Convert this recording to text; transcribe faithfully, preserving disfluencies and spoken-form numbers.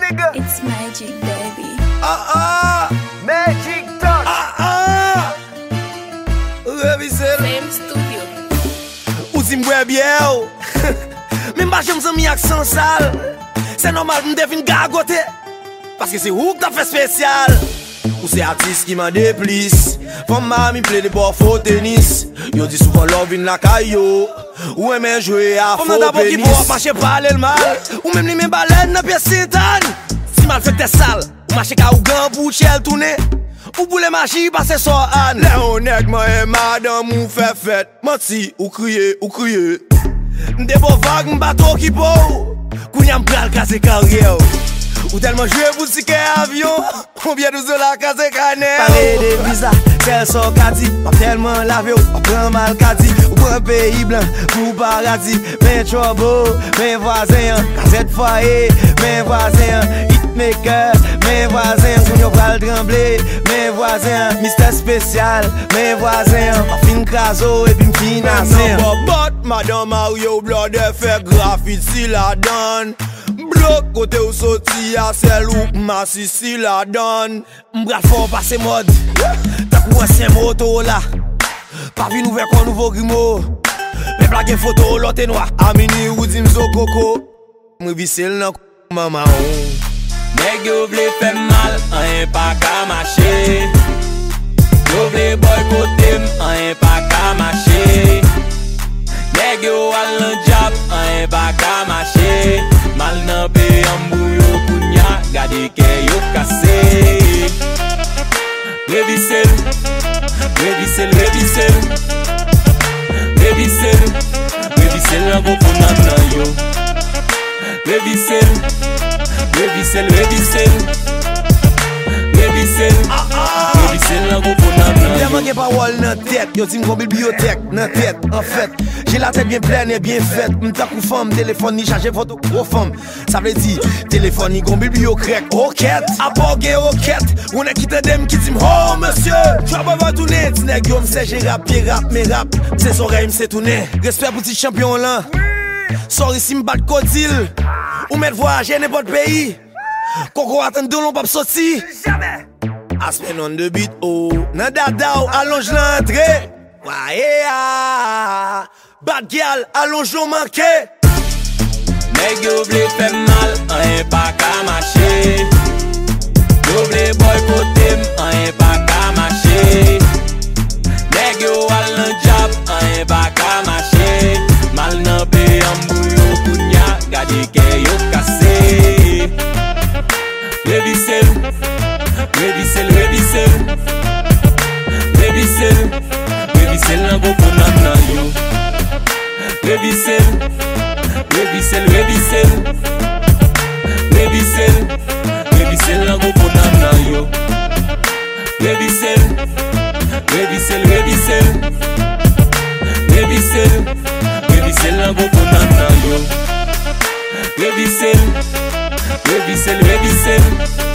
nigga. It's magic, baby. Ah ah, magic touch. Ah ah, revisel. Same studio. Ou si m'bwe bien ou. Même pas j'aime zami accent sale. C'est normal m'devine gagote. Parce que c'est ou que t'as fait spécial. Ou c'est artiste qui m'a déplis. Femme mami play de bord faux tennis. Yo dit souvent love in la caillou. Ou aime jouer à faux pénis. Femme d'abord qui pour marcher parler le mal. Ou même li men baleine nan pièce sitane. Si mal fait t'es sale. Ou marcher ka ou gan pour chel tourner. Ou boule magie passe so an. Le honnête moi et madame ou fait fête. Menti ou crier ou crier. M'de bo vague m'bateau qui pou. Kounya m'pral kase carrière. Ou tellement joué pour ticket avion. Combien de dollars kase canel. Parler de visa, c'est son kati. Pas tellement lavé ou pas prend mal kati. Ou pour un pays blanc, pour paradis. Mais trop beau, mes voisins. Casette foyer, mes voisins. Hitmaker, mes voisins. Kounyo pral trembler, mes voisins. Mister spécial, mes voisins. Ma fin craso et puis m'financer. But madame Mario blood fait graffiti si la donne. Bloc côté ou sorti à celle ou ma si la donne. M'bral fort passer mode. T'as kou ancien moto là. Pas vu nouvel con nouveau grimo. Mais blague photo l'autre noir. Amini ou dimzo coco. M'visel nan kou maman. Nèg yo vle fè mal, an pa ka marcher. Yo vle boycotter, an pa ka marcher. Nèg yo al nan job, an pa ka marcher. Mal nan pe ambou yo kounya, gade ke yo kase. Revisel, revisel, revisel. Revisel, revisel nan go pou nan nan yo. Revisel, revisel, revisel. Revisel, revisel nan go pou nan nan yo. Y'a manqué parole nan tête, yo dit m'gon bibliothèque nan tête. En fait, j'ai la tête bien pleine et bien faite. M'ta kou femme, téléphone ni chargé photo gros femme. Ça veut dire téléphone ni gon bibliothèque. Roquette, apport gen roquette. On est qui t'aime qui dit oh monsieur. J'vois pas va tourner, ti nèg yo m'sè j'ai rap, pied rap, mes rap. Ses oreilles m'sè tourner. Respect pour petit champion là. Sorry si m'bat codil. Ou mettre voyager n'importe pays. Coco attend de l'on pas sorti. Jamais. Aspen on the beat, oh. Nan dada ou allonge l'entrée. Waye ah. Bad girl, allonge l'on manqué. Nèg yo vle fè mal, an pa ka marcher. Yo vle boycotter, an pa ka marcher. Nèg yo al nan job, an pa ka marcher. Mal nan pe ambou yo kounya, gade ke yo kase. Revisel, revisel, revisel. Revisel, revisel nan go pou nan nan yo. Revisel, revisel, revisel. Revisel, revisel nan go pou nan nan yo. Revisel, revisel, revisel. Revisel, revisel nan go pou nan nan yo. Revisel, revisel, revisel.